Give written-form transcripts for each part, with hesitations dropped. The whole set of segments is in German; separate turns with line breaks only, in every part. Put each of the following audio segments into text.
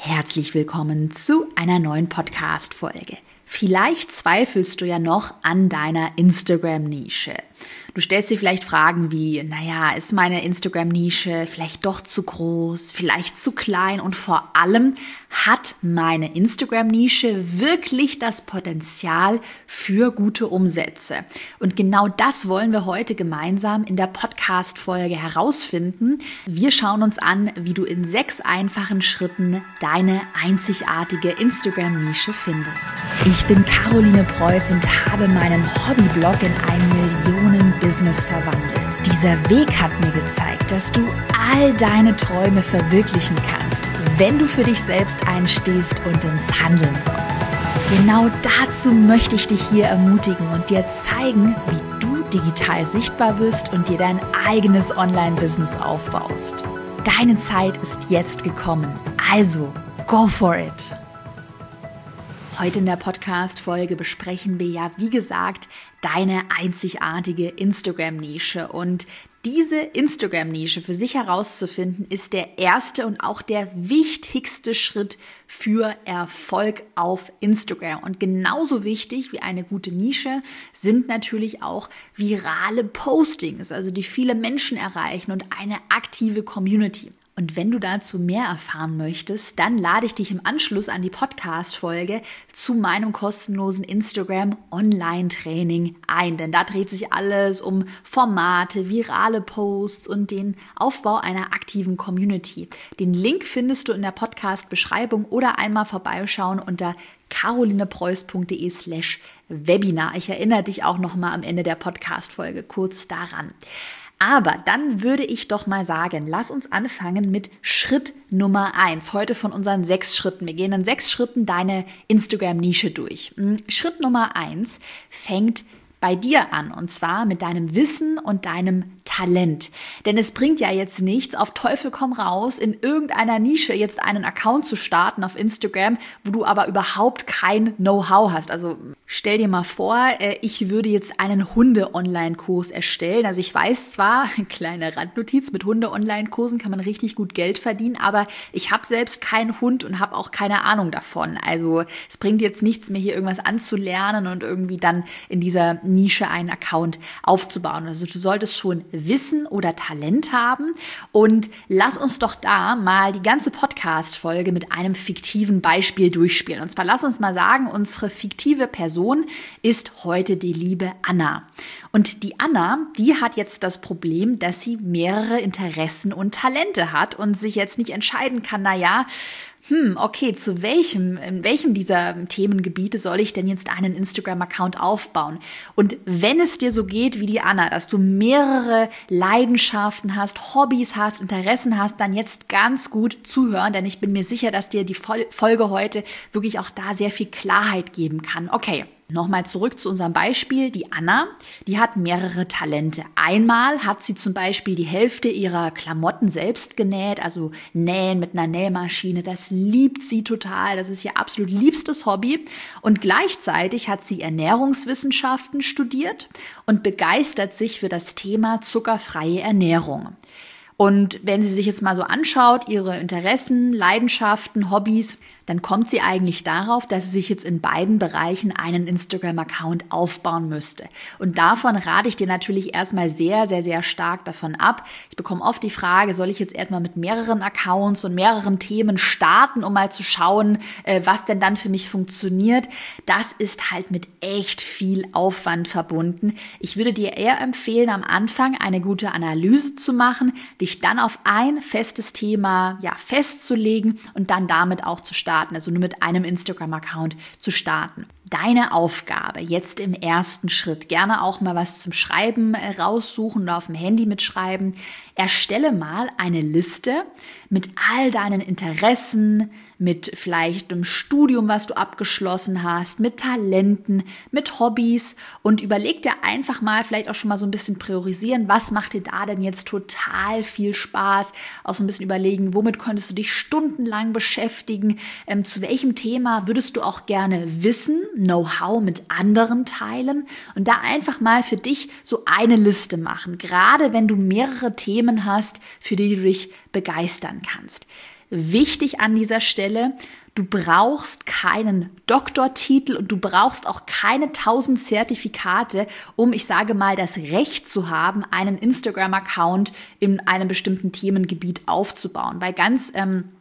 Herzlich willkommen zu einer neuen Podcast-Folge. Vielleicht zweifelst du ja noch an deiner Instagram-Nische. Du stellst dir vielleicht Fragen wie, ist meine Instagram-Nische vielleicht doch zu groß, vielleicht zu klein und vor allem, hat meine Instagram-Nische wirklich das Potenzial für gute Umsätze? Und genau das wollen wir heute gemeinsam in der Podcast-Folge herausfinden. Wir schauen uns an, wie du in 6 einfachen Schritten deine einzigartige Instagram-Nische findest. Ich bin Caroline Preuß und habe meinen Hobbyblog in ein Millionen-Business verwandelt. Dieser Weg hat mir gezeigt, dass du all deine Träume verwirklichen kannst, wenn du für dich selbst einstehst und ins Handeln kommst. Genau dazu möchte ich dich hier ermutigen und dir zeigen, wie du digital sichtbar bist und dir dein eigenes Online-Business aufbaust. Deine Zeit ist jetzt gekommen, also go for it! Heute in der Podcast-Folge besprechen wir ja, wie gesagt, deine einzigartige Instagram-Nische. Und diese Instagram-Nische für sich herauszufinden, ist der erste und auch der wichtigste Schritt für Erfolg auf Instagram. Und genauso wichtig wie eine gute Nische sind natürlich auch virale Postings, also die viele Menschen erreichen und eine aktive Community. Und wenn du dazu mehr erfahren möchtest, dann lade ich dich im Anschluss an die Podcast-Folge zu meinem kostenlosen Instagram-Online-Training ein. Denn da dreht sich alles um Formate, virale Posts und den Aufbau einer aktiven Community. Den Link findest du in der Podcast-Beschreibung oder einmal vorbeischauen unter carolinepreuß.de/Webinar. Ich erinnere dich auch nochmal am Ende der Podcast-Folge kurz daran. Aber dann würde ich doch mal sagen, lass uns anfangen mit Schritt Nummer 1. Heute von unseren 6 Schritten. Wir gehen in 6 Schritten deine Instagram-Nische durch. Schritt Nummer 1 fängt bei dir an, und zwar mit deinem Wissen und deinem Talent. Denn es bringt ja jetzt nichts, auf Teufel komm raus, in irgendeiner Nische jetzt einen Account zu starten auf Instagram, wo du aber überhaupt kein Know-how hast. Also stell dir mal vor, ich würde jetzt einen Hunde-Online-Kurs erstellen. Also ich weiß zwar, kleine Randnotiz, mit Hunde-Online-Kursen kann man richtig gut Geld verdienen, aber ich habe selbst keinen Hund und habe auch keine Ahnung davon. Also es bringt jetzt nichts, mir hier irgendwas anzulernen und irgendwie dann in dieser Nische einen Account aufzubauen. Also du solltest schon Wissen oder Talent haben, und lass uns doch da mal die ganze Podcast-Folge mit einem fiktiven Beispiel durchspielen. Und zwar lass uns mal sagen, unsere fiktive Person ist heute die liebe Anna. Und die Anna, die hat jetzt das Problem, dass sie mehrere Interessen und Talente hat und sich jetzt nicht entscheiden kann, okay, in welchem dieser Themengebiete soll ich denn jetzt einen Instagram-Account aufbauen? Und wenn es dir so geht wie die Anna, dass du mehrere Leidenschaften hast, Hobbys hast, Interessen hast, dann jetzt ganz gut zuhören, denn ich bin mir sicher, dass dir die Folge heute wirklich auch da sehr viel Klarheit geben kann. Okay. Nochmal zurück zu unserem Beispiel. Die Anna, die hat mehrere Talente. Einmal hat sie zum Beispiel die Hälfte ihrer Klamotten selbst genäht, also nähen mit einer Nähmaschine. Das liebt sie total. Das ist ihr absolut liebstes Hobby. Und gleichzeitig hat sie Ernährungswissenschaften studiert und begeistert sich für das Thema zuckerfreie Ernährung. Und wenn sie sich jetzt mal so anschaut, ihre Interessen, Leidenschaften, Hobbys, dann kommt sie eigentlich darauf, dass sie sich jetzt in beiden Bereichen einen Instagram-Account aufbauen müsste. Und davon rate ich dir natürlich erstmal sehr, sehr, sehr stark davon ab. Ich bekomme oft die Frage, soll ich jetzt erstmal mit mehreren Accounts und mehreren Themen starten, um mal zu schauen, was denn dann für mich funktioniert. Das ist halt mit echt viel Aufwand verbunden. Ich würde dir eher empfehlen, am Anfang eine gute Analyse zu machen, dich dann auf ein festes Thema festzulegen und dann damit auch zu starten. Also nur mit einem Instagram-Account zu starten. Deine Aufgabe jetzt im ersten Schritt, gerne auch mal was zum Schreiben raussuchen oder auf dem Handy mitschreiben. Erstelle mal eine Liste mit all deinen Interessen, mit vielleicht einem Studium, was du abgeschlossen hast, mit Talenten, mit Hobbys, und überleg dir einfach mal, vielleicht auch schon mal so ein bisschen priorisieren, was macht dir da denn jetzt total viel Spaß, auch so ein bisschen überlegen, womit könntest du dich stundenlang beschäftigen, zu welchem Thema würdest du auch gerne wissen, Know-how mit anderen teilen, und da einfach mal für dich so eine Liste machen, gerade wenn du mehrere Themen hast, für die du dich begeistern kannst. Wichtig an dieser Stelle, du brauchst keinen Doktortitel und du brauchst auch keine 1000 Zertifikate, um, ich sage mal, das Recht zu haben, einen Instagram-Account in einem bestimmten Themengebiet aufzubauen. Weil ganz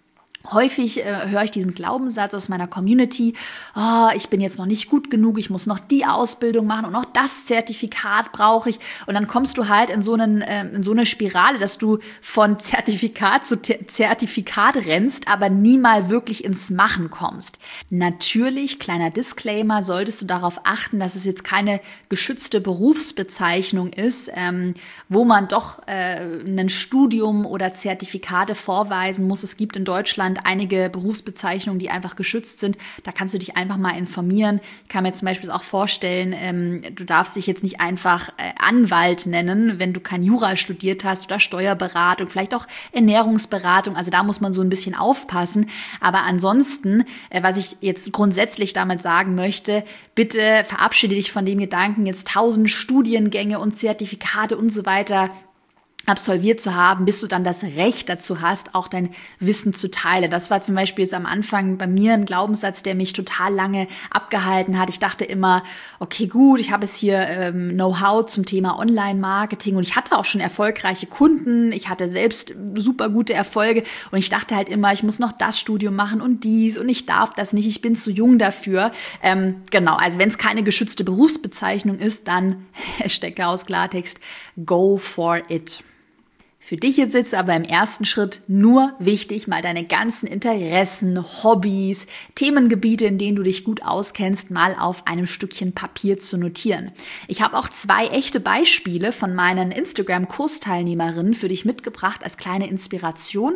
häufig höre ich diesen Glaubenssatz aus meiner Community, oh, ich bin jetzt noch nicht gut genug, ich muss noch die Ausbildung machen und noch das Zertifikat brauche ich. Und dann kommst du halt in so eine Spirale, dass du von Zertifikat zu Zertifikat rennst, aber nie mal wirklich ins Machen kommst. Natürlich, kleiner Disclaimer, solltest du darauf achten, dass es jetzt keine geschützte Berufsbezeichnung ist, wo man doch ein Studium oder Zertifikate vorweisen muss. Es gibt in Deutschland einige Berufsbezeichnungen, die einfach geschützt sind. Da kannst du dich einfach mal informieren. Ich kann mir zum Beispiel auch vorstellen, du darfst dich jetzt nicht einfach Anwalt nennen, wenn du kein Jura studiert hast oder Steuerberatung, vielleicht auch Ernährungsberatung. Also da muss man so ein bisschen aufpassen. Aber ansonsten, was ich jetzt grundsätzlich damit sagen möchte, bitte verabschiede dich von dem Gedanken, jetzt 1000 Studiengänge und Zertifikate und so weiter absolviert zu haben, bis du dann das Recht dazu hast, auch dein Wissen zu teilen. Das war zum Beispiel jetzt am Anfang bei mir ein Glaubenssatz, der mich total lange abgehalten hat. Ich dachte immer, okay, gut, ich habe es hier Know-how zum Thema Online-Marketing und ich hatte auch schon erfolgreiche Kunden. Ich hatte selbst super gute Erfolge und ich dachte halt immer, ich muss noch das Studium machen und dies und ich darf das nicht, ich bin zu jung dafür. Genau, also wenn es keine geschützte Berufsbezeichnung ist, dann Stecker aus Klartext, go for it. Für dich jetzt ist aber im ersten Schritt nur wichtig, mal deine ganzen Interessen, Hobbys, Themengebiete, in denen du dich gut auskennst, mal auf einem Stückchen Papier zu notieren. Ich habe auch 2 echte Beispiele von meinen Instagram-Kursteilnehmerinnen für dich mitgebracht als kleine Inspiration.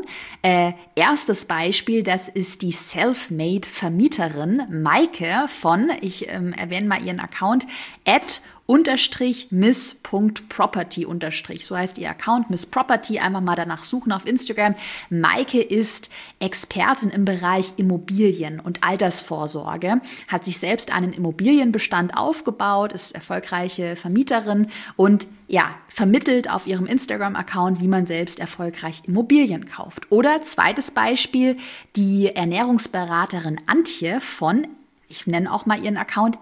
Erstes Beispiel, das ist die Self-Made-Vermieterin Maike von, ich erwähne mal ihren Account, @miss.property_. So heißt ihr Account, Miss Property. Einfach mal danach suchen auf Instagram. Maike ist Expertin im Bereich Immobilien und Altersvorsorge, hat sich selbst einen Immobilienbestand aufgebaut, ist erfolgreiche Vermieterin und ja, vermittelt auf ihrem Instagram-Account, wie man selbst erfolgreich Immobilien kauft. Oder zweites Beispiel, die Ernährungsberaterin Antje von, ich nenne auch mal ihren Account,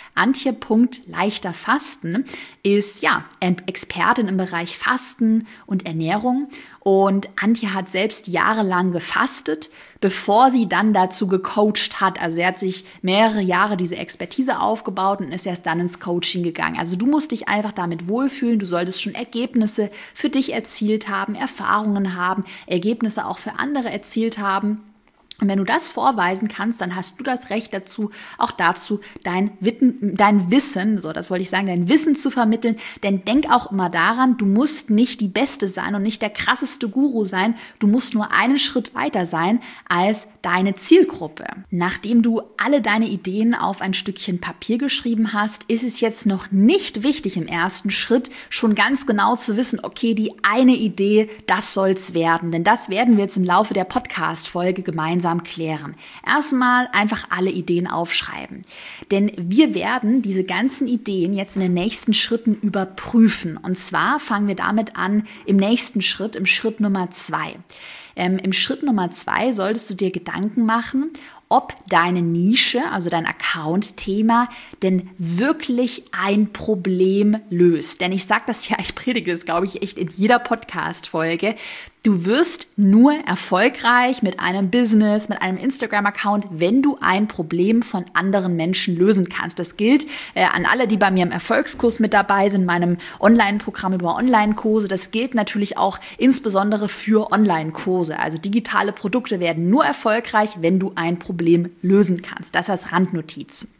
@antje.leichterfasten, ist ja Expertin im Bereich Fasten und Ernährung. Und Antje hat selbst jahrelang gefastet, bevor sie dann dazu gecoacht hat. Also sie hat sich mehrere Jahre diese Expertise aufgebaut und ist erst dann ins Coaching gegangen. Also du musst dich einfach damit wohlfühlen. Du solltest schon Ergebnisse für dich erzielt haben, Erfahrungen haben, Ergebnisse auch für andere erzielt haben. Und wenn du das vorweisen kannst, dann hast du das Recht dazu, auch dazu dein Wissen, so das wollte ich sagen, dein Wissen zu vermitteln. Denn denk auch immer daran, du musst nicht die Beste sein und nicht der krasseste Guru sein. Du musst nur einen Schritt weiter sein als deine Zielgruppe. Nachdem du alle deine Ideen auf ein Stückchen Papier geschrieben hast, ist es jetzt noch nicht wichtig im ersten Schritt schon ganz genau zu wissen, okay, die eine Idee, das soll's werden. Denn das werden wir jetzt im Laufe der Podcast-Folge gemeinsam klären. Erstmal einfach alle Ideen aufschreiben. Denn wir werden diese ganzen Ideen jetzt in den nächsten Schritten überprüfen. Und zwar fangen wir damit an im nächsten Schritt, im Schritt Nummer 2. Im Schritt Nummer 2 solltest du dir Gedanken machen, ob deine Nische, also dein Account-Thema, denn wirklich ein Problem löst. Denn ich sage das ja, ich predige das, glaube ich, echt in jeder Podcast-Folge. Du wirst nur erfolgreich mit einem Business, mit einem Instagram-Account, wenn du ein Problem von anderen Menschen lösen kannst. Das gilt an alle, die bei mir im Erfolgskurs mit dabei sind, meinem Online-Programm über Online-Kurse. Das gilt natürlich auch insbesondere für Online-Kurse. Also digitale Produkte werden nur erfolgreich, wenn du ein Problem lösen kannst. Das als Randnotiz.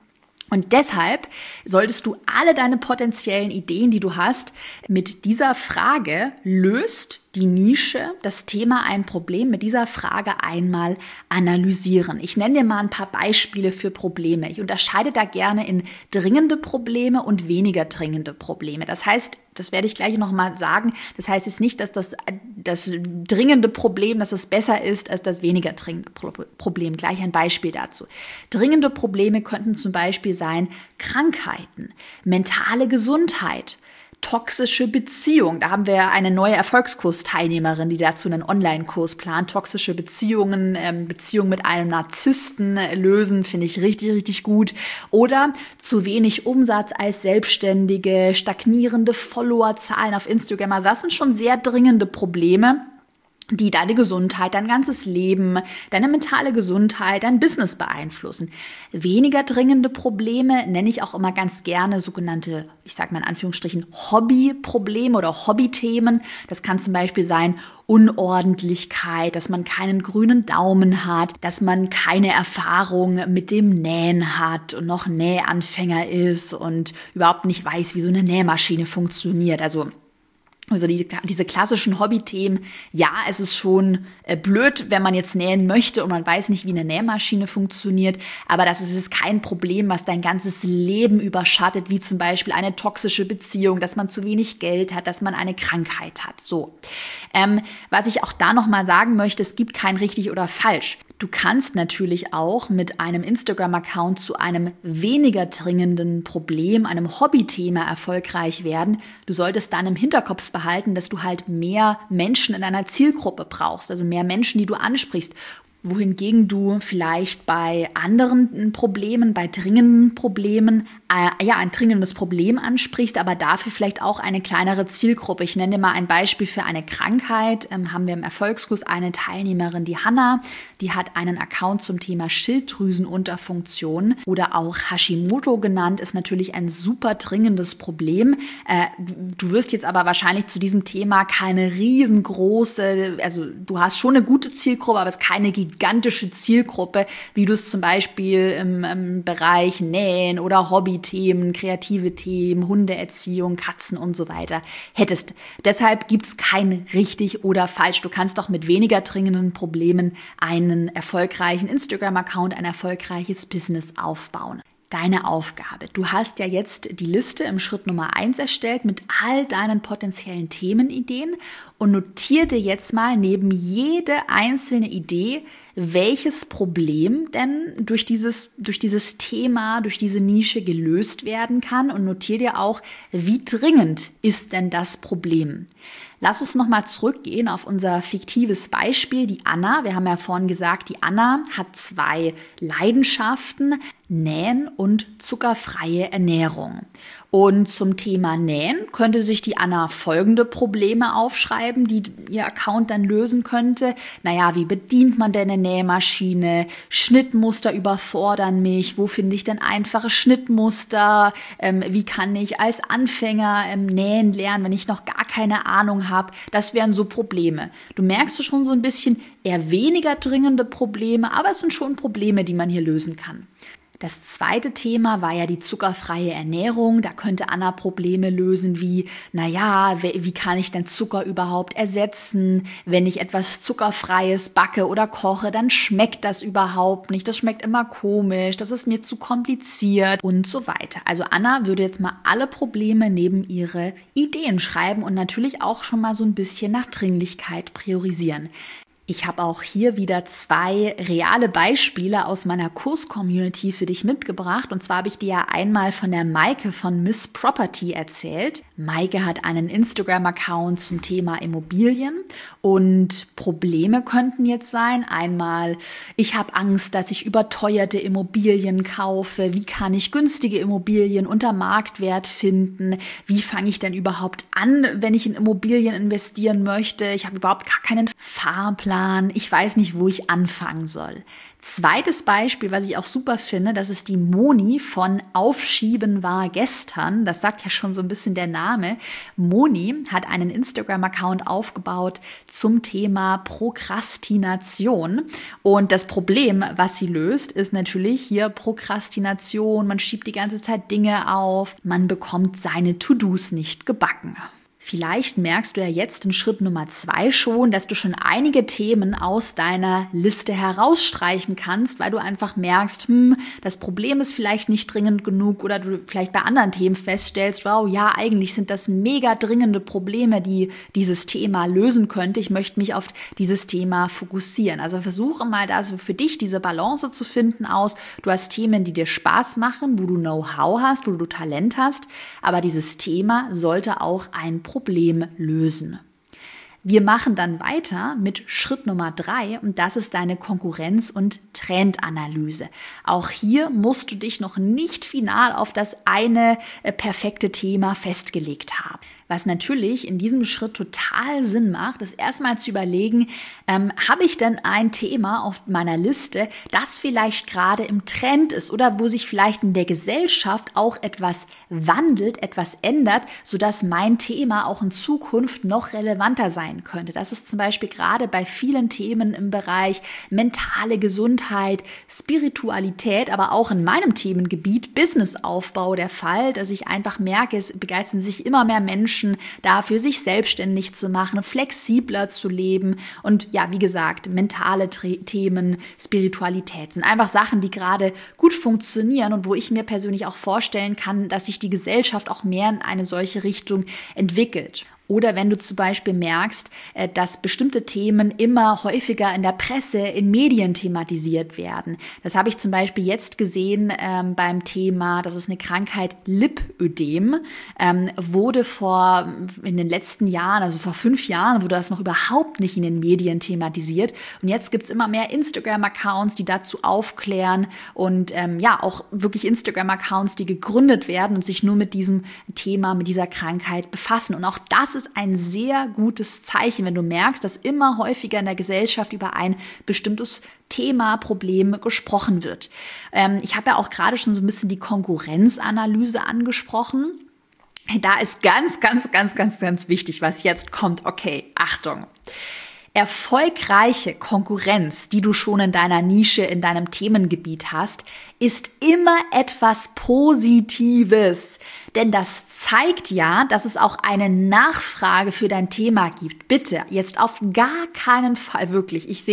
Und deshalb solltest du alle deine potenziellen Ideen, die du hast, mit dieser Frage, löst die Nische, das Thema ein Problem, mit dieser Frage einmal analysieren. Ich nenne dir mal ein paar Beispiele für Probleme. Ich unterscheide da gerne in dringende Probleme und weniger dringende Probleme. Das heißt, das werde ich gleich nochmal sagen, das heißt jetzt nicht, dass das dringende Problem, dass es besser ist als das weniger dringende Problem. Gleich ein Beispiel dazu. Dringende Probleme könnten zum Beispiel sein Krankheiten, mentale Gesundheit, toxische Beziehung. Da haben wir eine neue Erfolgskursteilnehmerin, die dazu einen Online-Kurs plant. Toxische Beziehungen, Beziehungen mit einem Narzissten lösen, finde ich richtig, richtig gut. Oder zu wenig Umsatz als Selbstständige, stagnierende Followerzahlen auf Instagram. Also das sind schon sehr dringende Probleme, die deine Gesundheit, dein ganzes Leben, deine mentale Gesundheit, dein Business beeinflussen. Weniger dringende Probleme nenne ich auch immer ganz gerne sogenannte, ich sage mal in Anführungsstrichen, Hobbyprobleme oder Hobbythemen. Das kann zum Beispiel sein Unordentlichkeit, dass man keinen grünen Daumen hat, dass man keine Erfahrung mit dem Nähen hat und noch Nähanfänger ist und überhaupt nicht weiß, wie so eine Nähmaschine funktioniert. Also diese klassischen Hobbythemen, ja, es ist schon blöd, wenn man jetzt nähen möchte und man weiß nicht, wie eine Nähmaschine funktioniert, aber das ist kein Problem, was dein ganzes Leben überschattet, wie zum Beispiel eine toxische Beziehung, dass man zu wenig Geld hat, dass man eine Krankheit hat. So, was ich auch da nochmal sagen möchte, es gibt kein richtig oder falsch. Du kannst natürlich auch mit einem Instagram-Account zu einem weniger dringenden Problem, einem Hobbythema erfolgreich werden. Du solltest dann im Hinterkopf behalten, dass du halt mehr Menschen in deiner Zielgruppe brauchst, also mehr Menschen, die du ansprichst. Wohingegen du vielleicht bei anderen Problemen, bei dringenden Problemen, ein dringendes Problem ansprichst, aber dafür vielleicht auch eine kleinere Zielgruppe. Ich nenne dir mal ein Beispiel für eine Krankheit. Haben wir im Erfolgskurs eine Teilnehmerin, die Hanna, die hat einen Account zum Thema Schilddrüsenunterfunktion oder auch Hashimoto genannt, ist natürlich ein super dringendes Problem. Du wirst jetzt aber wahrscheinlich zu diesem Thema keine riesengroße, also du hast schon eine gute Zielgruppe, aber es ist keine gigantische Zielgruppe, wie du es zum Beispiel im Bereich Nähen oder Hobbythemen, kreative Themen, Hundeerziehung, Katzen und so weiter hättest. Deshalb gibt es kein richtig oder falsch. Du kannst doch mit weniger dringenden Problemen einen erfolgreichen Instagram-Account, ein erfolgreiches Business aufbauen. Deine Aufgabe. Du hast ja jetzt die Liste im Schritt Nummer 1 erstellt mit all deinen potenziellen Themenideen und notiere dir jetzt mal neben jede einzelne Idee, welches Problem denn durch dieses Thema, durch diese Nische gelöst werden kann und notiere dir auch, wie dringend ist denn das Problem. Lass uns nochmal zurückgehen auf unser fiktives Beispiel, die Anna. Wir haben ja vorhin gesagt, die Anna hat 2 Leidenschaften, Nähen und zuckerfreie Ernährung. Und zum Thema Nähen könnte sich die Anna folgende Probleme aufschreiben, die ihr Account dann lösen könnte. Naja, wie bedient man denn eine Nähmaschine? Schnittmuster überfordern mich. Wo finde ich denn einfache Schnittmuster? Wie kann ich als Anfänger nähen lernen, wenn ich noch gar keine Ahnung habe? Das wären so Probleme. Du merkst schon so ein bisschen eher weniger dringende Probleme, aber es sind schon Probleme, die man hier lösen kann. Das zweite Thema war ja die zuckerfreie Ernährung. Da könnte Anna Probleme lösen wie, wie kann ich denn Zucker überhaupt ersetzen? Wenn ich etwas Zuckerfreies backe oder koche, dann schmeckt das überhaupt nicht. Das schmeckt immer komisch, das ist mir zu kompliziert und so weiter. Also Anna würde jetzt mal alle Probleme neben ihre Ideen schreiben und natürlich auch schon mal so ein bisschen nach Dringlichkeit priorisieren. Ich habe auch hier wieder 2 reale Beispiele aus meiner Kurs-Community für dich mitgebracht. Und zwar habe ich dir ja einmal von der Maike von Miss Property erzählt. Maike hat einen Instagram-Account zum Thema Immobilien und Probleme könnten jetzt sein. Einmal, ich habe Angst, dass ich überteuerte Immobilien kaufe. Wie kann ich günstige Immobilien unter Marktwert finden? Wie fange ich denn überhaupt an, wenn ich in Immobilien investieren möchte? Ich habe überhaupt gar keinen Fahrplan. Ich weiß nicht, wo ich anfangen soll. Zweites Beispiel, was ich auch super finde, das ist die Moni von Aufschieben war gestern. Das sagt ja schon so ein bisschen der Name. Moni hat einen Instagram-Account aufgebaut zum Thema Prokrastination. Und das Problem, was sie löst, ist natürlich hier Prokrastination. Man schiebt die ganze Zeit Dinge auf. Man bekommt seine To-Dos nicht gebacken. Vielleicht merkst du ja jetzt in Schritt Nummer 2 schon, dass du schon einige Themen aus deiner Liste herausstreichen kannst, weil du einfach merkst, das Problem ist vielleicht nicht dringend genug oder du vielleicht bei anderen Themen feststellst, wow, ja, eigentlich sind das mega dringende Probleme, die dieses Thema lösen könnte. Ich möchte mich auf dieses Thema fokussieren. Also versuche mal da so für dich diese Balance zu finden aus. Du hast Themen, die dir Spaß machen, wo du Know-how hast, wo du Talent hast, aber dieses Thema sollte auch ein Problem lösen. Wir machen dann weiter mit Schritt Nummer 3 und das ist deine Konkurrenz- und Trendanalyse. Auch hier musst du dich noch nicht final auf das eine perfekte Thema festgelegt haben. Was natürlich in diesem Schritt total Sinn macht, ist erstmal zu überlegen, habe ich denn ein Thema auf meiner Liste, das vielleicht gerade im Trend ist oder wo sich vielleicht in der Gesellschaft auch etwas wandelt, etwas ändert, sodass mein Thema auch in Zukunft noch relevanter sein könnte. Das ist zum Beispiel gerade bei vielen Themen im Bereich mentale Gesundheit, Spiritualität, aber auch in meinem Themengebiet Businessaufbau der Fall, dass ich einfach merke, es begeistern sich immer mehr Menschen dafür, sich selbstständig zu machen, flexibler zu leben und ja, wie gesagt, mentale Themen, Spiritualität sind einfach Sachen, die gerade gut funktionieren und wo ich mir persönlich auch vorstellen kann, dass sich die Gesellschaft auch mehr in eine solche Richtung entwickelt. Oder wenn du zum Beispiel merkst, dass bestimmte Themen immer häufiger in der Presse, in Medien thematisiert werden. Das habe ich zum Beispiel jetzt gesehen beim Thema, das ist eine Krankheit, Lipödem, wurde in den letzten Jahren, also vor 5 Jahren, wurde das noch überhaupt nicht in den Medien thematisiert. Und jetzt gibt es immer mehr Instagram-Accounts, die dazu aufklären und auch wirklich Instagram-Accounts, die gegründet werden und sich nur mit diesem Thema, mit dieser Krankheit befassen. Und auch das ist ein sehr gutes Zeichen, wenn du merkst, dass immer häufiger in der Gesellschaft über ein bestimmtes Thema, Problem gesprochen wird. Ich habe ja auch gerade schon so ein bisschen die Konkurrenzanalyse angesprochen. Da ist ganz, ganz, ganz, ganz, ganz wichtig, was jetzt kommt. Okay, Achtung. Erfolgreiche Konkurrenz, die du schon in deiner Nische, in deinem Themengebiet hast, ist immer etwas Positives. Denn das zeigt ja, dass es auch eine Nachfrage für dein Thema gibt. Bitte, jetzt auf gar keinen Fall wirklich. Ich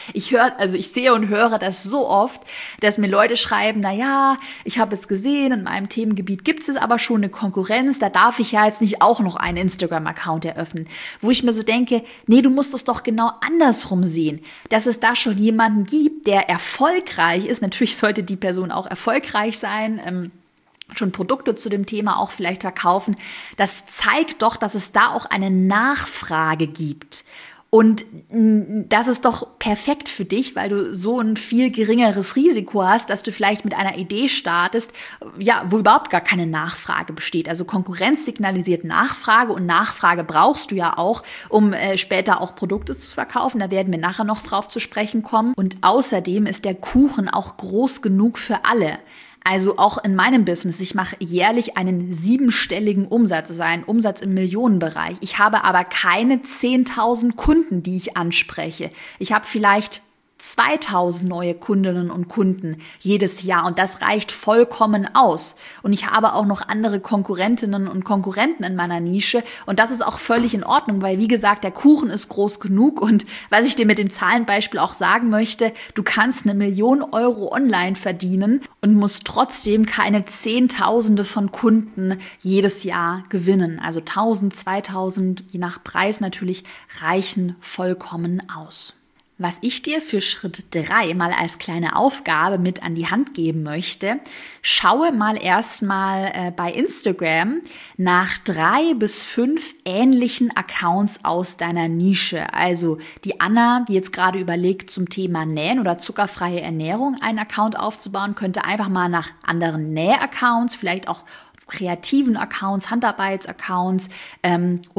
sehe und höre das so oft, dass mir Leute schreiben, ich habe jetzt gesehen, in meinem Themengebiet gibt es aber schon eine Konkurrenz, da darf ich ja jetzt nicht auch noch einen Instagram-Account eröffnen. Wo ich mir so denke, nee, du musst es doch genau andersrum sehen, dass es da schon jemanden gibt, der erfolgreich ist. Natürlich sollte die Person auch erfolgreich sein, schon Produkte zu dem Thema auch vielleicht verkaufen. Das zeigt doch, dass es da auch eine Nachfrage gibt. Und das ist doch perfekt für dich, weil du so ein viel geringeres Risiko hast, dass du vielleicht mit einer Idee startest, wo überhaupt gar keine Nachfrage besteht. Also Konkurrenz signalisiert Nachfrage und Nachfrage brauchst du ja auch, um später auch Produkte zu verkaufen. Da werden wir nachher noch drauf zu sprechen kommen. Und außerdem ist der Kuchen auch groß genug für alle. Also auch in meinem Business, ich mache jährlich einen 7-stelligen Umsatz, also einen Umsatz im Millionenbereich. Ich habe aber keine 10.000 Kunden, die ich anspreche. Ich habe vielleicht 2.000 neue Kundinnen und Kunden jedes Jahr und das reicht vollkommen aus. Und ich habe auch noch andere Konkurrentinnen und Konkurrenten in meiner Nische und das ist auch völlig in Ordnung, weil wie gesagt, der Kuchen ist groß genug und was ich dir mit dem Zahlenbeispiel auch sagen möchte, du kannst 1 Million Euro online verdienen und musst trotzdem keine Zehntausende von Kunden jedes Jahr gewinnen. Also 1.000, 2.000, je nach Preis natürlich, reichen vollkommen aus. Was ich dir für Schritt 3 mal als kleine Aufgabe mit an die Hand geben möchte, schaue mal erstmal bei Instagram nach 3 bis 5 ähnlichen Accounts aus deiner Nische. Also die Anna, die jetzt gerade überlegt, zum Thema Nähen oder zuckerfreie Ernährung einen Account aufzubauen, könnte einfach mal nach anderen Näh-Accounts, vielleicht auch kreativen Accounts, Handarbeits-Accounts und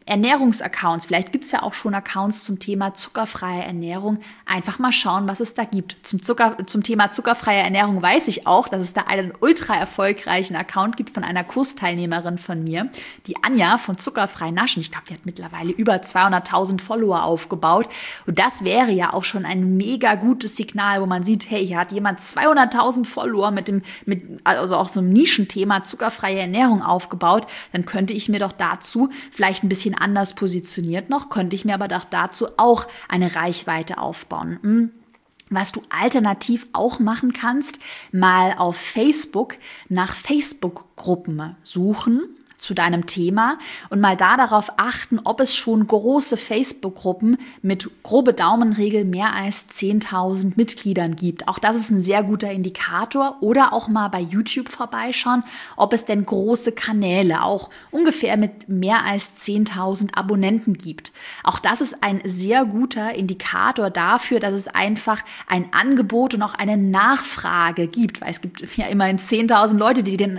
Ernährungsaccounts, vielleicht gibt es ja auch schon Accounts zum Thema zuckerfreie Ernährung, einfach mal schauen, was es da gibt. Zum Thema zuckerfreie Ernährung weiß ich auch, dass es da einen ultra erfolgreichen Account gibt von einer Kursteilnehmerin von mir, die Anja von Zuckerfrei Naschen. Ich glaube, die hat mittlerweile über 200.000 Follower aufgebaut. Und das wäre ja auch schon ein mega gutes Signal, wo man sieht, hey, hier hat jemand 200.000 Follower also auch so einem Nischenthema zuckerfreie Ernährung aufgebaut. Dann könnte ich mir doch dazu vielleicht ein bisschen anders positioniert noch, könnte ich mir aber doch dazu auch eine Reichweite aufbauen. Was du alternativ auch machen kannst, mal auf Facebook nach Facebook-Gruppen suchen zu deinem Thema und mal darauf achten, ob es schon große Facebook-Gruppen mit grobe Daumenregel mehr als 10.000 Mitgliedern gibt. Auch das ist ein sehr guter Indikator. Oder auch mal bei YouTube vorbeischauen, ob es denn große Kanäle auch ungefähr mit mehr als 10.000 Abonnenten gibt. Auch das ist ein sehr guter Indikator dafür, dass es einfach ein Angebot und auch eine Nachfrage gibt, weil es gibt ja immerhin 10.000 Leute, die den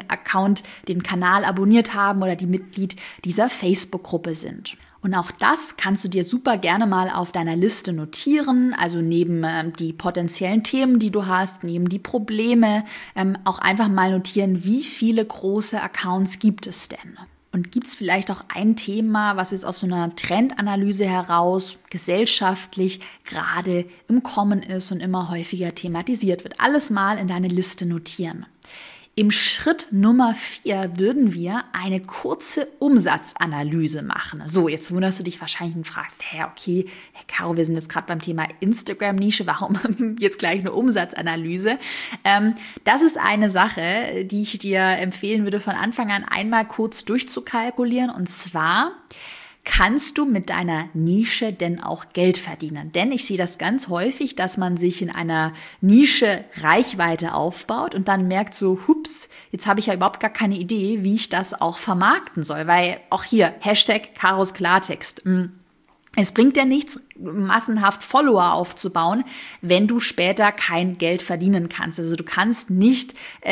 Kanal abonniert haben oder die Mitglied dieser Facebook-Gruppe sind. Und auch das kannst du dir super gerne mal auf deiner Liste notieren, also neben die potenziellen Themen, die du hast, neben die Probleme, auch einfach mal notieren, wie viele große Accounts gibt es denn? Und gibt es vielleicht auch ein Thema, was jetzt aus so einer Trendanalyse heraus gesellschaftlich gerade im Kommen ist und immer häufiger thematisiert wird? Alles mal in deine Liste notieren. Im Schritt Nummer 4 würden wir eine kurze Umsatzanalyse machen. So, jetzt wunderst du dich wahrscheinlich und fragst, okay, Caro, wir sind jetzt gerade beim Thema Instagram-Nische, warum jetzt gleich eine Umsatzanalyse? Das ist eine Sache, die ich dir empfehlen würde, von Anfang an einmal kurz durchzukalkulieren. Und zwar: Kannst du mit deiner Nische denn auch Geld verdienen? Denn ich sehe das ganz häufig, dass man sich in einer Nische Reichweite aufbaut und dann merkt so, hups, jetzt habe ich ja überhaupt gar keine Idee, wie ich das auch vermarkten soll. Weil auch hier, #Karos Klartext. Es bringt dir nichts, massenhaft Follower aufzubauen, wenn du später kein Geld verdienen kannst. Also du kannst nicht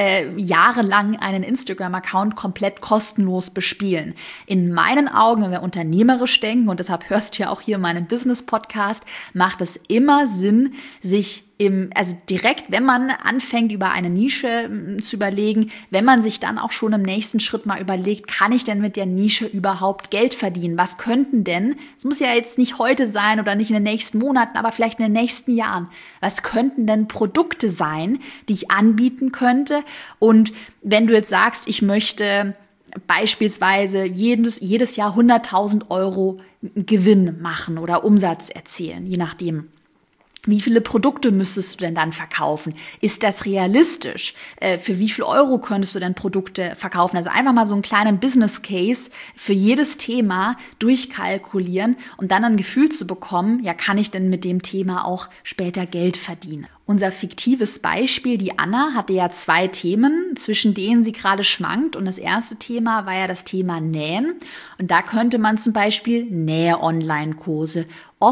jahrelang einen Instagram-Account komplett kostenlos bespielen. In meinen Augen, wenn wir unternehmerisch denken, und deshalb hörst du ja auch hier meinen Business-Podcast, macht es immer Sinn, sich direkt, wenn man anfängt, über eine Nische zu überlegen, wenn man sich dann auch schon im nächsten Schritt mal überlegt, kann ich denn mit der Nische überhaupt Geld verdienen? Was könnten denn, es muss ja jetzt nicht heute sein oder nicht in den nächsten Monaten, aber vielleicht in den nächsten Jahren, was könnten denn Produkte sein, die ich anbieten könnte? Und wenn du jetzt sagst, ich möchte beispielsweise jedes Jahr 100.000 Euro Gewinn machen oder Umsatz erzielen, je nachdem. Wie viele Produkte müsstest du denn dann verkaufen? Ist das realistisch? Für wie viel Euro könntest du denn Produkte verkaufen? Also einfach mal so einen kleinen Business Case für jedes Thema durchkalkulieren und dann ein Gefühl zu bekommen, ja, kann ich denn mit dem Thema auch später Geld verdienen? Unser fiktives Beispiel, die Anna, hatte ja 2 Themen, zwischen denen sie gerade schwankt. Und das erste Thema war ja das Thema Nähen. Und da könnte man zum Beispiel Näh-Online-Kurse,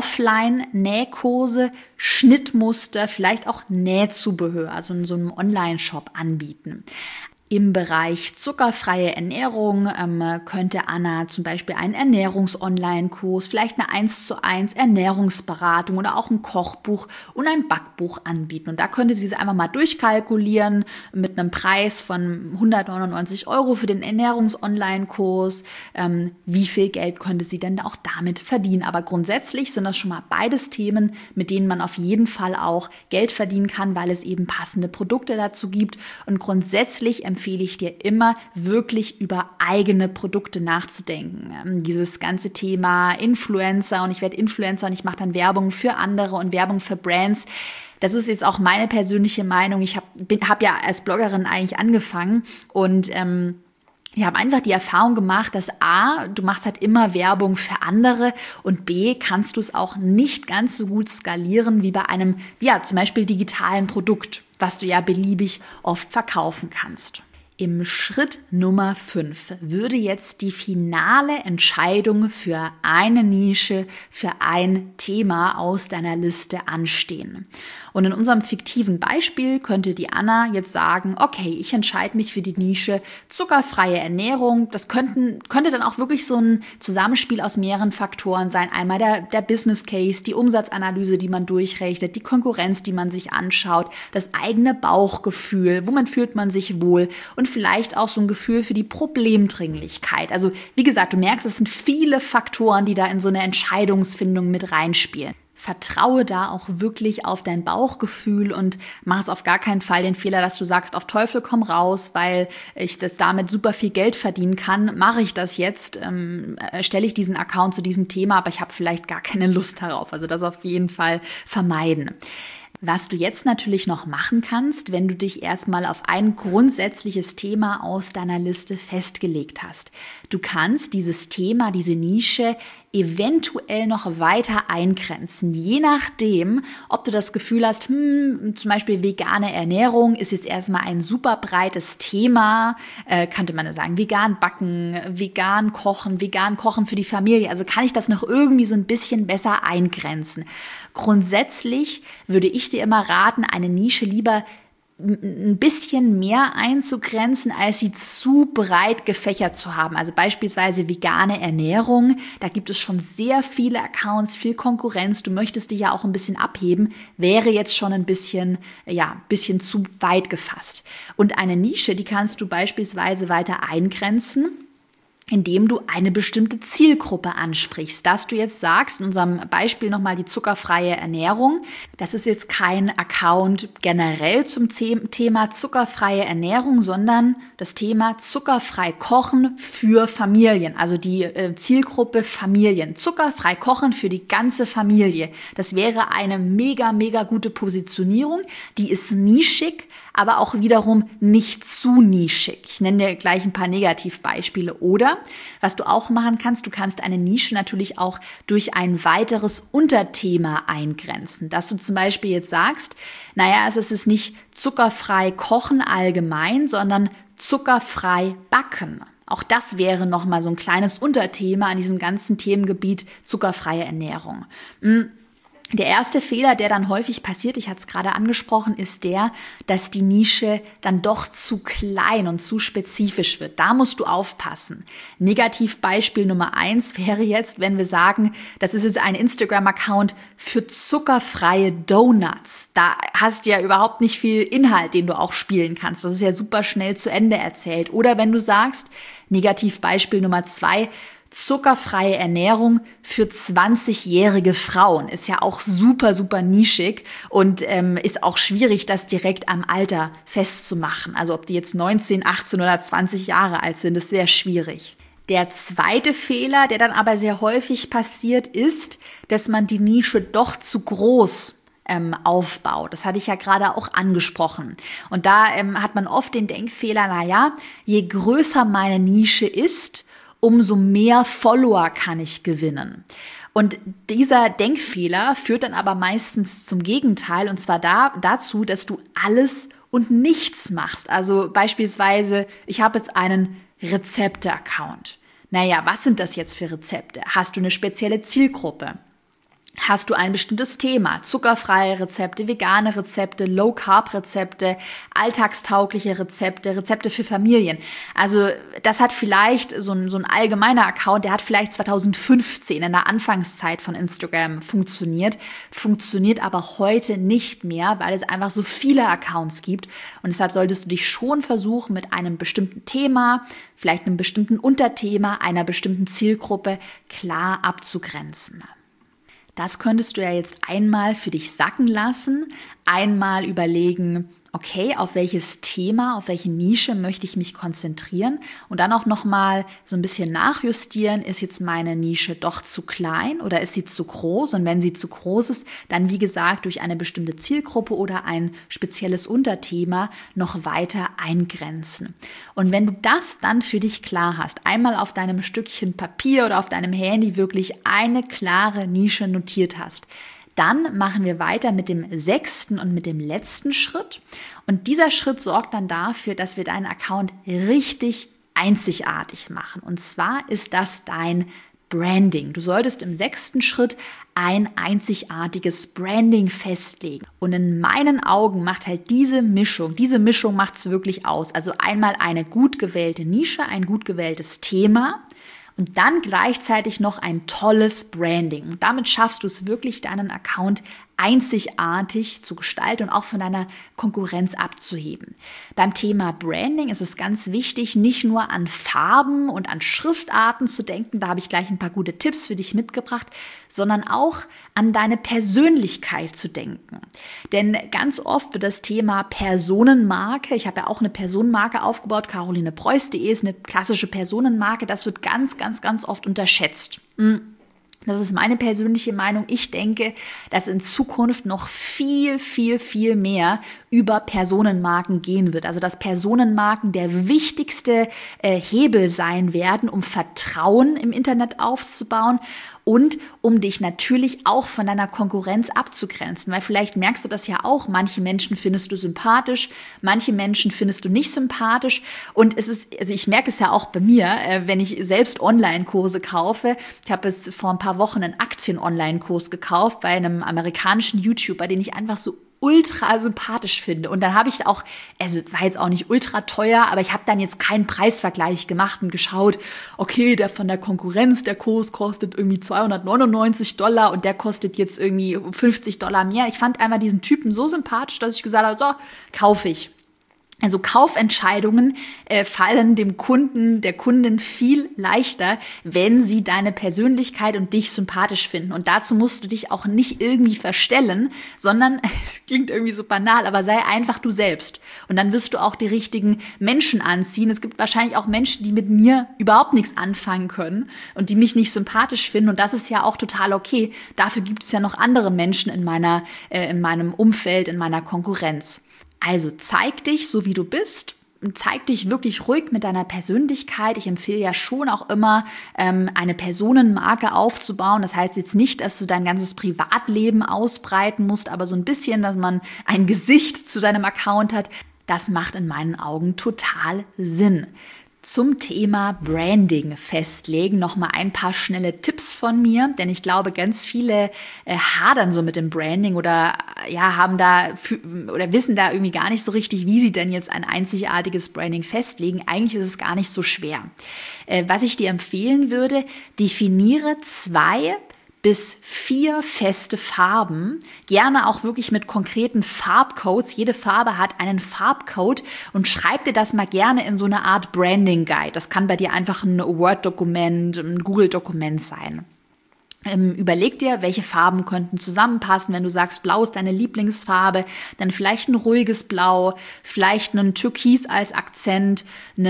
Offline-Nähkurse, Schnittmuster, vielleicht auch Nähzubehör, also in so einem Online-Shop anbieten. Im Bereich zuckerfreie Ernährung könnte Anna zum Beispiel einen Ernährungs-Online-Kurs, vielleicht eine 1:1 Ernährungsberatung oder auch ein Kochbuch und ein Backbuch anbieten. Und da könnte sie es einfach mal durchkalkulieren mit einem Preis von 199 Euro für den Ernährungs-Online-Kurs. Wie viel Geld könnte sie denn auch damit verdienen? Aber grundsätzlich sind das schon mal beides Themen, mit denen man auf jeden Fall auch Geld verdienen kann, weil es eben passende Produkte dazu gibt. Und grundsätzlich empfehle ich dir immer, wirklich über eigene Produkte nachzudenken. Dieses ganze Thema Influencer und ich werde Influencer und ich mache dann Werbung für andere und Werbung für Brands. Das ist jetzt auch meine persönliche Meinung. Ich habe ja als Bloggerin eigentlich angefangen und ich habe einfach die Erfahrung gemacht, dass A, du machst halt immer Werbung für andere und B, kannst du es auch nicht ganz so gut skalieren wie bei einem, ja, zum Beispiel digitalen Produkt, was du ja beliebig oft verkaufen kannst. Im Schritt Nummer 5 würde jetzt die finale Entscheidung für eine Nische, für ein Thema aus deiner Liste anstehen. Und in unserem fiktiven Beispiel könnte die Anna jetzt sagen, okay, ich entscheide mich für die Nische zuckerfreie Ernährung. Das könnte dann auch wirklich so ein Zusammenspiel aus mehreren Faktoren sein. Einmal der Business Case, die Umsatzanalyse, die man durchrechnet, die Konkurrenz, die man sich anschaut, das eigene Bauchgefühl, womit fühlt man sich wohl und vielleicht auch so ein Gefühl für die Problemdringlichkeit. Also wie gesagt, du merkst, es sind viele Faktoren, die da in so eine Entscheidungsfindung mit reinspielen. Vertraue da auch wirklich auf dein Bauchgefühl und mach es auf gar keinen Fall den Fehler, dass du sagst, auf Teufel komm raus, weil ich das damit super viel Geld verdienen kann. Mache ich das jetzt, stelle ich diesen Account zu diesem Thema, aber ich habe vielleicht gar keine Lust darauf. Also das auf jeden Fall vermeiden. Was du jetzt natürlich noch machen kannst, wenn du dich erstmal auf ein grundsätzliches Thema aus deiner Liste festgelegt hast. Du kannst dieses Thema, diese Nische eventuell noch weiter eingrenzen, je nachdem, ob du das Gefühl hast, zum Beispiel vegane Ernährung ist jetzt erstmal ein super breites Thema, könnte man sagen, vegan backen, vegan kochen für die Familie, also kann ich das noch irgendwie so ein bisschen besser eingrenzen. Grundsätzlich würde ich dir immer raten, eine Nische lieber ein bisschen mehr einzugrenzen, als sie zu breit gefächert zu haben. Also beispielsweise vegane Ernährung, da gibt es schon sehr viele Accounts, viel Konkurrenz, du möchtest dich ja auch ein bisschen abheben, wäre jetzt schon ein bisschen zu weit gefasst. Und eine Nische, die kannst du beispielsweise weiter eingrenzen, indem du eine bestimmte Zielgruppe ansprichst, dass du jetzt sagst, in unserem Beispiel nochmal die zuckerfreie Ernährung, das ist jetzt kein Account generell zum Thema zuckerfreie Ernährung, sondern das Thema zuckerfrei kochen für Familien, also die Zielgruppe Familien, zuckerfrei kochen für die ganze Familie. Das wäre eine mega, mega gute Positionierung, die ist nischig, aber auch wiederum nicht zu nischig. Ich nenne dir gleich ein paar Negativbeispiele. Oder, was du auch machen kannst, du kannst eine Nische natürlich auch durch ein weiteres Unterthema eingrenzen. Dass du zum Beispiel jetzt sagst, es ist nicht zuckerfrei kochen allgemein, sondern zuckerfrei backen. Auch das wäre nochmal so ein kleines Unterthema an diesem ganzen Themengebiet zuckerfreie Ernährung. Der erste Fehler, der dann häufig passiert, ich hatte es gerade angesprochen, ist der, dass die Nische dann doch zu klein und zu spezifisch wird. Da musst du aufpassen. Negativbeispiel Nummer 1 wäre jetzt, wenn wir sagen, das ist jetzt ein Instagram-Account für zuckerfreie Donuts. Da hast du ja überhaupt nicht viel Inhalt, den du auch spielen kannst. Das ist ja super schnell zu Ende erzählt. Oder wenn du sagst, Negativbeispiel Nummer 2, zuckerfreie Ernährung für 20-jährige Frauen ist ja auch super, super nischig und ist auch schwierig, das direkt am Alter festzumachen. Also ob die jetzt 19, 18 oder 20 Jahre alt sind, ist sehr schwierig. Der zweite Fehler, der dann aber sehr häufig passiert, ist, dass man die Nische doch zu groß aufbaut. Das hatte ich ja gerade auch angesprochen. Und da hat man oft den Denkfehler, je größer meine Nische ist, umso mehr Follower kann ich gewinnen. Und dieser Denkfehler führt dann aber meistens zum Gegenteil, und zwar dazu, dass du alles und nichts machst. Also beispielsweise, ich habe jetzt einen Rezepte-Account. Was sind das jetzt für Rezepte? Hast du eine spezielle Zielgruppe? Hast du ein bestimmtes Thema? Zuckerfreie Rezepte, vegane Rezepte, Low-Carb-Rezepte, alltagstaugliche Rezepte, Rezepte für Familien. Also das hat vielleicht so ein allgemeiner Account, der hat vielleicht 2015 in der Anfangszeit von Instagram funktioniert aber heute nicht mehr, weil es einfach so viele Accounts gibt. Und deshalb solltest du dich schon versuchen, mit einem bestimmten Thema, vielleicht einem bestimmten Unterthema, einer bestimmten Zielgruppe klar abzugrenzen. Das könntest du ja jetzt einmal für dich sacken lassen, einmal überlegen, okay, auf welches Thema, auf welche Nische möchte ich mich konzentrieren und dann auch nochmal so ein bisschen nachjustieren, ist jetzt meine Nische doch zu klein oder ist sie zu groß? Und wenn sie zu groß ist, dann wie gesagt durch eine bestimmte Zielgruppe oder ein spezielles Unterthema noch weiter eingrenzen. Und wenn du das dann für dich klar hast, einmal auf deinem Stückchen Papier oder auf deinem Handy wirklich eine klare Nische notiert hast, Dann machen wir weiter mit dem 6. und mit dem letzten Schritt. Und dieser Schritt sorgt dann dafür, dass wir deinen Account richtig einzigartig machen. Und zwar ist das dein Branding. Du solltest im 6. Schritt ein einzigartiges Branding festlegen. Und in meinen Augen macht halt diese Mischung macht es wirklich aus. Also einmal eine gut gewählte Nische, ein gut gewähltes Thema und dann gleichzeitig noch ein tolles Branding. Und damit schaffst du es wirklich, deinen Account einzigartig zu gestalten und auch von deiner Konkurrenz abzuheben. Beim Thema Branding ist es ganz wichtig, nicht nur an Farben und an Schriftarten zu denken, da habe ich gleich ein paar gute Tipps für dich mitgebracht, sondern auch an deine Persönlichkeit zu denken. Denn ganz oft wird das Thema Personenmarke, ich habe ja auch eine Personenmarke aufgebaut, carolinepreuß.de ist eine klassische Personenmarke, das wird ganz, ganz, ganz oft unterschätzt. Das ist meine persönliche Meinung. Ich denke, dass in Zukunft noch viel, viel, viel mehr über Personenmarken gehen wird. Also dass Personenmarken der wichtigste Hebel sein werden, um Vertrauen im Internet aufzubauen und um dich natürlich auch von deiner Konkurrenz abzugrenzen. Weil vielleicht merkst du das ja auch, manche Menschen findest du sympathisch, manche Menschen findest du nicht sympathisch. Und ich merke es ja auch bei mir, wenn ich selbst Online-Kurse kaufe. Ich habe es vor ein paar Wochen einen Aktien-Online-Kurs gekauft bei einem amerikanischen YouTuber, den ich einfach so ultra sympathisch finde. Und dann habe ich auch, also war jetzt auch nicht ultra teuer, aber ich habe dann jetzt keinen Preisvergleich gemacht und geschaut, okay, der von der Konkurrenz, der Kurs kostet irgendwie $299 und der kostet jetzt irgendwie $50 mehr. Ich fand einmal diesen Typen so sympathisch, dass ich gesagt habe, so, kaufe ich. Also Kaufentscheidungen fallen dem Kunden, der Kundin viel leichter, wenn sie deine Persönlichkeit und dich sympathisch finden. Und dazu musst du dich auch nicht irgendwie verstellen, sondern, es klingt irgendwie so banal, aber sei einfach du selbst. Und dann wirst du auch die richtigen Menschen anziehen. Es gibt wahrscheinlich auch Menschen, die mit mir überhaupt nichts anfangen können und die mich nicht sympathisch finden. Und das ist ja auch total okay. Dafür gibt es ja noch andere Menschen in meinem Umfeld, in meiner Konkurrenz. Also zeig dich so, wie du bist. Zeig dich wirklich ruhig mit deiner Persönlichkeit. Ich empfehle ja schon auch immer, eine Personenmarke aufzubauen. Das heißt jetzt nicht, dass du dein ganzes Privatleben ausbreiten musst, aber so ein bisschen, dass man ein Gesicht zu deinem Account hat. Das macht in meinen Augen total Sinn. Zum Thema Branding festlegen noch mal ein paar schnelle Tipps von mir, denn ich glaube, ganz viele hadern so mit dem Branding oder haben da oder wissen da irgendwie gar nicht so richtig, wie sie denn jetzt ein einzigartiges Branding festlegen. Eigentlich ist es gar nicht so schwer. Was ich dir empfehlen würde, definiere 2 bis 4 feste Farben, gerne auch wirklich mit konkreten Farbcodes. Jede Farbe hat einen Farbcode und schreib dir das mal gerne in so eine Art Branding Guide. Das kann bei dir einfach ein Word-Dokument, ein Google-Dokument sein. Überleg dir, welche Farben könnten zusammenpassen. Wenn du sagst, Blau ist deine Lieblingsfarbe, dann vielleicht ein ruhiges Blau, vielleicht ein Türkis als Akzent, so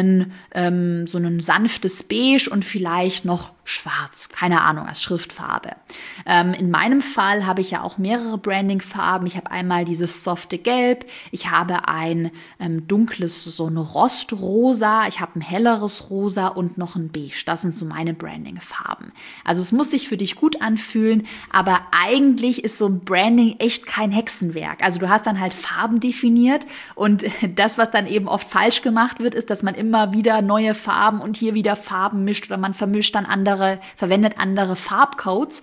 ein sanftes Beige und vielleicht noch Schwarz, keine Ahnung, als Schriftfarbe. In meinem Fall habe ich ja auch mehrere Branding-Farben. Ich habe einmal dieses softe Gelb, ich habe ein dunkles, so ein Rostrosa, ich habe ein helleres Rosa und noch ein Beige. Das sind so meine Branding-Farben. Also es muss sich für dich gut anfühlen, aber eigentlich ist so ein Branding echt kein Hexenwerk. Also du hast dann halt Farben definiert und das, was dann eben oft falsch gemacht wird, ist, dass man immer wieder neue Farben und hier wieder Farben mischt oder man vermischt dann verwendet andere Farbcodes.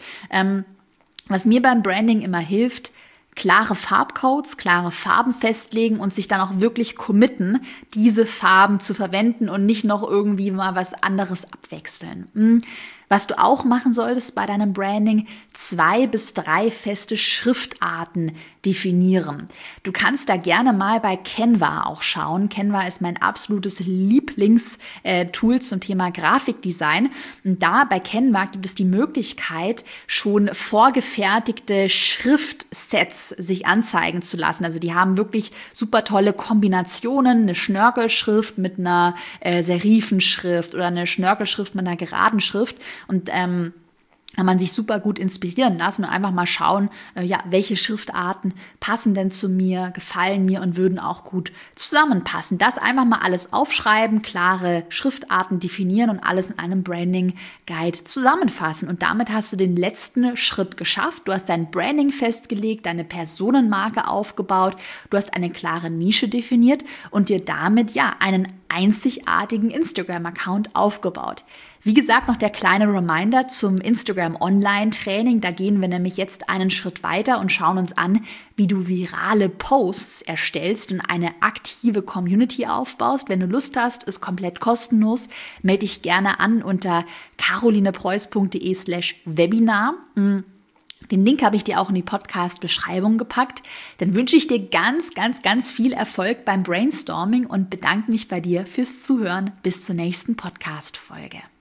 Was mir beim Branding immer hilft, klare Farbcodes, klare Farben festlegen und sich dann auch wirklich committen, diese Farben zu verwenden und nicht noch irgendwie mal was anderes abwechseln. Was du auch machen solltest bei deinem Branding, 2 bis 3 feste Schriftarten definieren. Du kannst da gerne mal bei Canva auch schauen. Canva ist mein absolutes Lieblingstool zum Thema Grafikdesign. Und da bei Canva gibt es die Möglichkeit, schon vorgefertigte Schriftsets sich anzeigen zu lassen. Also die haben wirklich super tolle Kombinationen, eine Schnörkelschrift mit einer Serifenschrift oder eine Schnörkelschrift mit einer geraden Schrift. Und kann man sich super gut inspirieren lassen und einfach mal schauen, welche Schriftarten passen denn zu mir, gefallen mir und würden auch gut zusammenpassen. Das einfach mal alles aufschreiben, klare Schriftarten definieren und alles in einem Branding Guide zusammenfassen. Und damit hast du den letzten Schritt geschafft. Du hast dein Branding festgelegt, deine Personenmarke aufgebaut, du hast eine klare Nische definiert und dir damit einen einzigartigen Instagram-Account aufgebaut. Wie gesagt, noch der kleine Reminder zum Instagram Online-Training. Da gehen wir nämlich jetzt einen Schritt weiter und schauen uns an, wie du virale Posts erstellst und eine aktive Community aufbaust. Wenn du Lust hast, ist komplett kostenlos. Melde dich gerne an unter carolinepreuß.de/Webinar. Den Link habe ich dir auch in die Podcast-Beschreibung gepackt. Dann wünsche ich dir ganz, ganz, ganz viel Erfolg beim Brainstorming und bedanke mich bei dir fürs Zuhören. Bis zur nächsten Podcast-Folge.